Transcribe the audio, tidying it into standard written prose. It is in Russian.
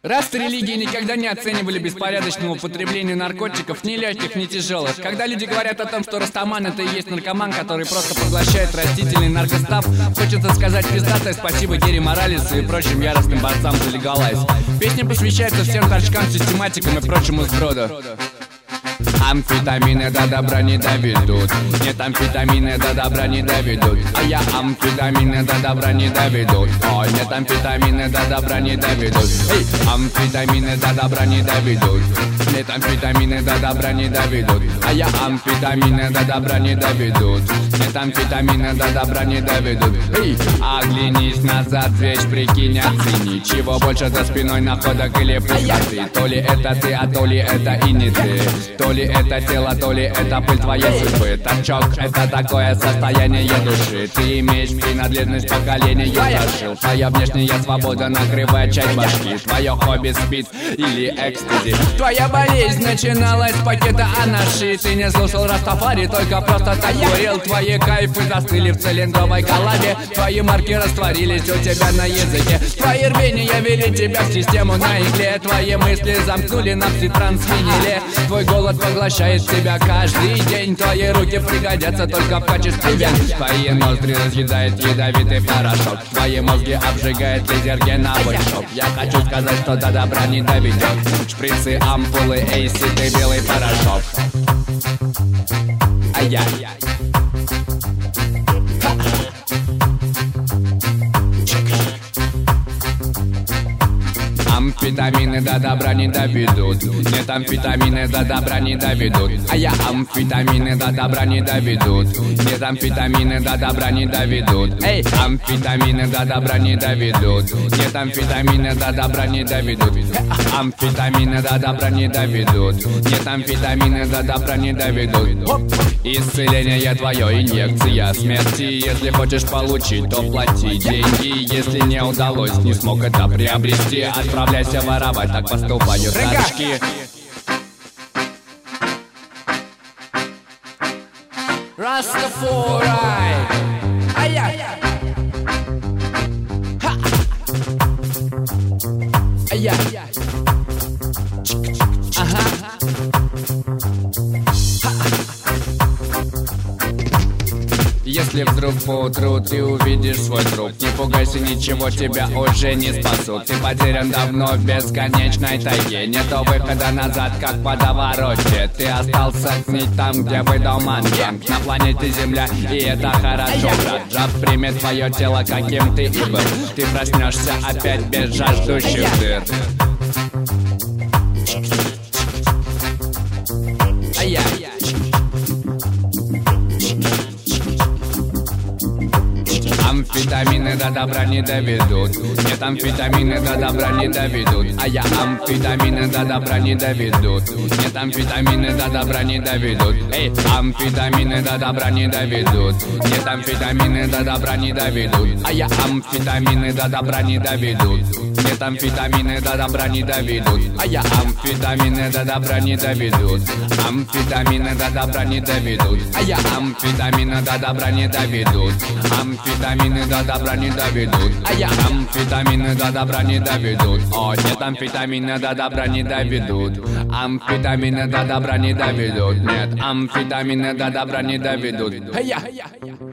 Раз религии никогда не оценивали беспорядочного употребления наркотиков, ни легких, ни тяжелых. Когда люди говорят о том, что растаман — это и есть наркоман, который просто поглощает растительный наркостав, хочется сказать пиздатое спасибо Герри Моралесу и прочим яростным борцам за легалайз. Песня посвящается всем торчкам, систематикам и прочему сброду. Амфетамины до добра не доведут. Нет, амфетамины до добра не доведут. А я амфетамины до добра не доведут. О, нет, амфетамины до добра не доведут. Эй, амфетамины до добра не доведут. Нет, амфетамины до добра не доведут. А я амфетамины до добра не доведут. Нет, амфетамины до добра не доведут. Эй, оглянись назад, вещь прикинь, оцени. Чего больше за спиной находок или пустоты? То ли это ты, а то ли это и не ты. То ли это тело, то ли это пыль твоей судьбы. Торчок — это такое состояние души. Ты имеешь принадлежность поколения зашил. Твоя внешняя свобода накрывает часть башки. Твое хобби — спид или экстази. Твоя болезнь начиналась с пакета анаши. Ты не слушал Растафари, только просто так курил. Твои кайфы застыли в цилиндровой коллабе. Твои марки растворились у тебя на языке. Твои рвения вели тебя в систему на игле. Твои мысли замкнули на пситрансвиниле. Твой голод поглощает тебя каждый день. Твои руки пригодятся только в качестве вен. Твои ноздри разъедает ядовитый порошок. Твои мозги обжигает лазергеновый шок. Я хочу сказать, что до добра не доведет. Шприцы, ампулы, эйси, ты белый порошок. Ай-яй. Амфетамины до добра не доведут. Нет, амфетамины до добра не доведут. А я амфетамины до добра не доведут. Нет, амфетамины до добра не доведут. Эй, амфетамины до добра не доведут. Нет, амфетамины до добра не доведут. Амфетамины до добра не доведут. Нет, амфетамины до добра не доведут. Исцеление твое, инъекция смерти. Если хочешь получить, то плати деньги. Если не удалось, не смог это приобрести, отправляйся воровать, так поступают торчки. Растафари. Ай-яй. Ай-яй. Ага. Если вдруг поутру ты увидишь свой труп, не пугайся, ничего тебя уже не спасут. Ты потерян давно в бесконечной тайге. Нету выхода назад, как по довороте. Ты остался гнить там, где выдал манганг. На планете Земля, и это хорошо, брат. Жаб примет твое тело, каким ты и был. Ты проснешься опять без жаждущих дыр. Ай-яй. Амфетамины до добра не доведут. Нет, амфетамины до добра не доведут. А я амфетамины до добра не доведут. Нет, амфетамины до добра не доведут. Эй, амфетамины до добра не доведут. Нет, амфетамины до добра не доведут. А я амфетамины до добра не доведут. Нет, амфетамины до добра не доведут. А я амфетамины до добра не доведут. Амфетамины до добра не доведут. А я амфетамины до добра не доведут. Амфетамины до добра не доведут. А я амфетамины до добра не доведут. О, нет, амфетамины до добра не доведут. Амфетамины до добра не доведут. Нет, амфетамины до добра не доведут. Ай-я.